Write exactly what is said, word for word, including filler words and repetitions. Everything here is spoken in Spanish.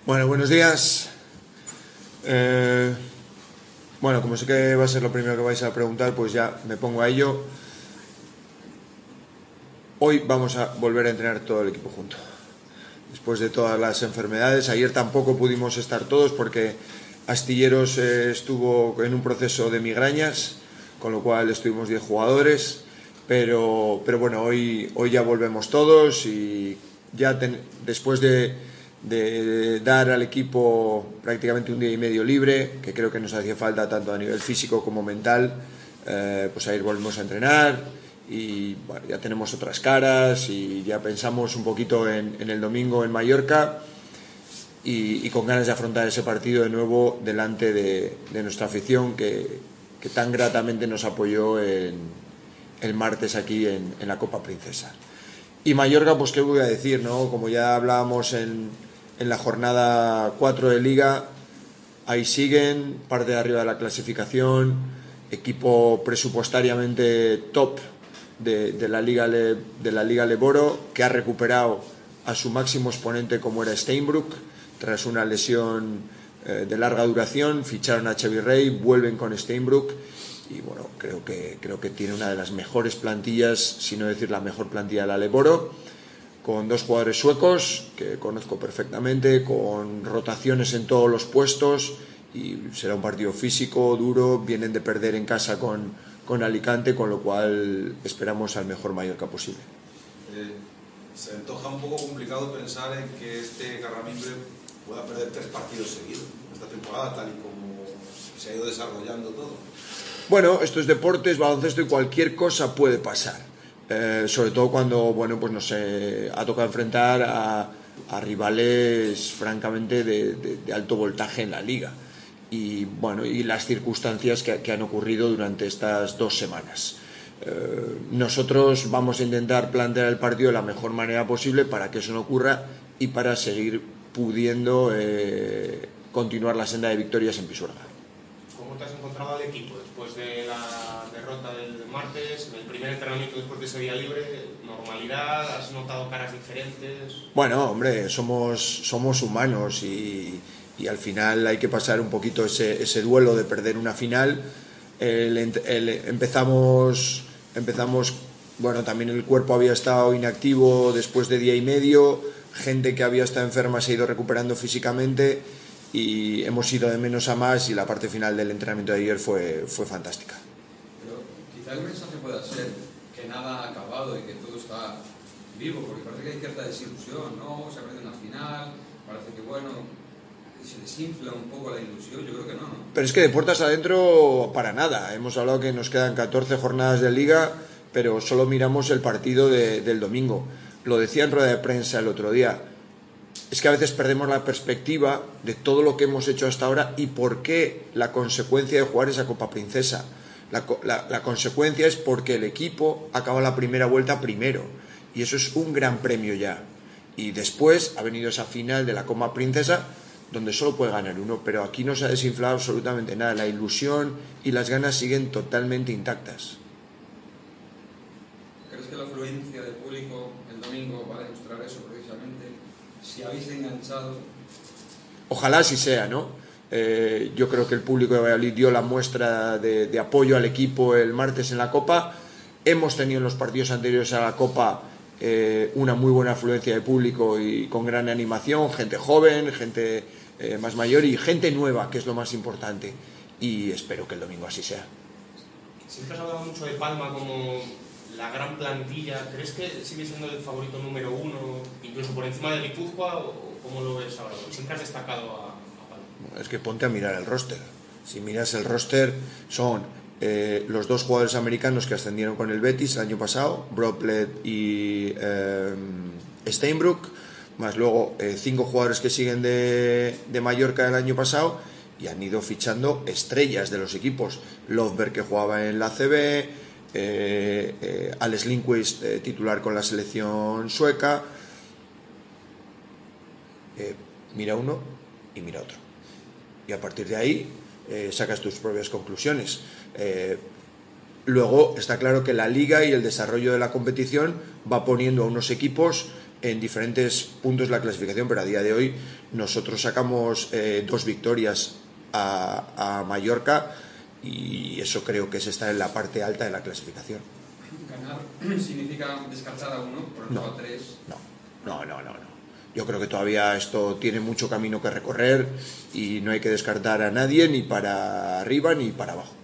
Bueno, buenos días. Eh, bueno, como sé que va a ser lo primero que vais a preguntar, pues ya me pongo a ello. Hoy vamos a volver a entrenar todo el equipo junto. Después de todas las enfermedades, ayer tampoco pudimos estar todos porque Astilleros eh, estuvo en un proceso de migrañas, con lo cual estuvimos diez jugadores, pero, pero bueno, hoy, hoy ya volvemos todos y ya ten, después de, de dar al equipo prácticamente un día y medio libre, que creo que nos hacía falta tanto a nivel físico como mental, eh, pues ayer volvemos a entrenar. Y bueno, ya tenemos otras caras y ya pensamos un poquito en, en el domingo en Mallorca y, y con ganas de afrontar ese partido de nuevo delante de, de nuestra afición que, que tan gratamente nos apoyó en, el martes aquí en, en la Copa Princesa. Y Mallorca, pues qué voy a decir, ¿no? Como ya hablábamos en, en la jornada cuatro de Liga, ahí siguen, parte de arriba de la clasificación, equipo presupuestariamente top De, de, la Liga Le, de la Liga Leboro, que ha recuperado a su máximo exponente como era Steinbrück tras una lesión eh, de larga duración. Ficharon a Xavi Rey, vuelven con Steinbrück y bueno, creo que, creo que tiene una de las mejores plantillas, si no decir la mejor plantilla de la Leboro, con dos jugadores suecos que conozco perfectamente, con rotaciones en todos los puestos, y será un partido físico, duro. Vienen de perder en casa con con Alicante, con lo cual esperamos al mejor Mallorca posible. Eh, se antoja un poco complicado pensar en que este Carramimbre pueda perder tres partidos seguidos esta temporada, tal y como se ha ido desarrollando todo. Bueno, esto es deportes, baloncesto, y cualquier cosa puede pasar, eh, sobre todo cuando bueno, pues nos eh, ha tocado enfrentar a, a rivales francamente de, de, de alto voltaje en la liga. Y bueno, y las circunstancias que, que han ocurrido durante estas dos semanas. Eh, nosotros vamos a intentar plantear el partido de la mejor manera posible para que eso no ocurra y para seguir pudiendo eh, continuar la senda de victorias en Pisuerga. ¿Cómo te has encontrado al equipo después de la derrota del martes, en el primer entrenamiento después de ese día libre? ¿Normalidad? ¿Has notado caras diferentes? Bueno, hombre, somos, somos humanos y... y al final hay que pasar un poquito ese, ese duelo de perder una final. El, el, empezamos, empezamos, bueno, también el cuerpo había estado inactivo después de día y medio, gente que había estado enferma se ha ido recuperando físicamente y hemos ido de menos a más, y la parte final del entrenamiento de ayer fue, fue fantástica. Pero quizá el mensaje pueda ser que nada ha acabado y que todo está vivo, porque parece que hay cierta desilusión, ¿no? Se ha perdido una final, parece que bueno... se desinfla un poco la ilusión. Yo creo que no, ¿no? Pero es que de puertas adentro para nada. Hemos hablado que nos quedan catorce jornadas de liga, pero solo miramos el partido de, del domingo. Lo decía en rueda de prensa el otro día, es que a veces perdemos la perspectiva de todo lo que hemos hecho hasta ahora y por qué la consecuencia de jugar esa Copa Princesa. La, la, la consecuencia es porque el equipo acaba la primera vuelta primero, y eso es un gran premio ya. Y después ha venido esa final de la Copa Princesa, donde solo puede ganar uno, pero aquí no se ha desinflado absolutamente nada. La ilusión y las ganas siguen totalmente intactas. ¿Crees que la afluencia de público el domingo va a demostrar eso precisamente? Si habéis enganchado... Ojalá así sea, ¿no? Eh, yo creo que el público de Valladolid dio la muestra de, de apoyo al equipo el martes en la Copa. Hemos tenido en los partidos anteriores a la Copa eh, una muy buena afluencia de público y con gran animación, gente joven, gente... Eh, más mayor y gente nueva, que es lo más importante, y espero que el domingo así sea. Siempre has hablado mucho de Palma como la gran plantilla. ¿Crees que sigue siendo el favorito número uno, incluso por encima de Guipúzcoa, o cómo lo ves ahora? Porque siempre has destacado a, a Palma. Es que ponte a mirar el roster. Si miras el roster, son eh, los dos jugadores americanos que ascendieron con el Betis el año pasado, Broplet y eh, Steinbrück, más luego eh, cinco jugadores que siguen de, de Mallorca del año pasado, y han ido fichando estrellas de los equipos. Lovberg, que jugaba en la A C B, eh, eh, Alex Lindquist, eh, titular con la selección sueca. Eh, mira uno y mira otro, y a partir de ahí eh, sacas tus propias conclusiones. Eh, luego está claro que la liga y el desarrollo de la competición va poniendo a unos equipos en diferentes puntos de la clasificación, pero a día de hoy nosotros sacamos eh, dos victorias a, a Mallorca y eso creo que es estar en la parte alta de la clasificación. ¿Ganar significa descartar a uno, por ejemplo, No, a tres? no, no, no, no, no. Yo creo que todavía esto tiene mucho camino que recorrer y no hay que descartar a nadie ni para arriba ni para abajo.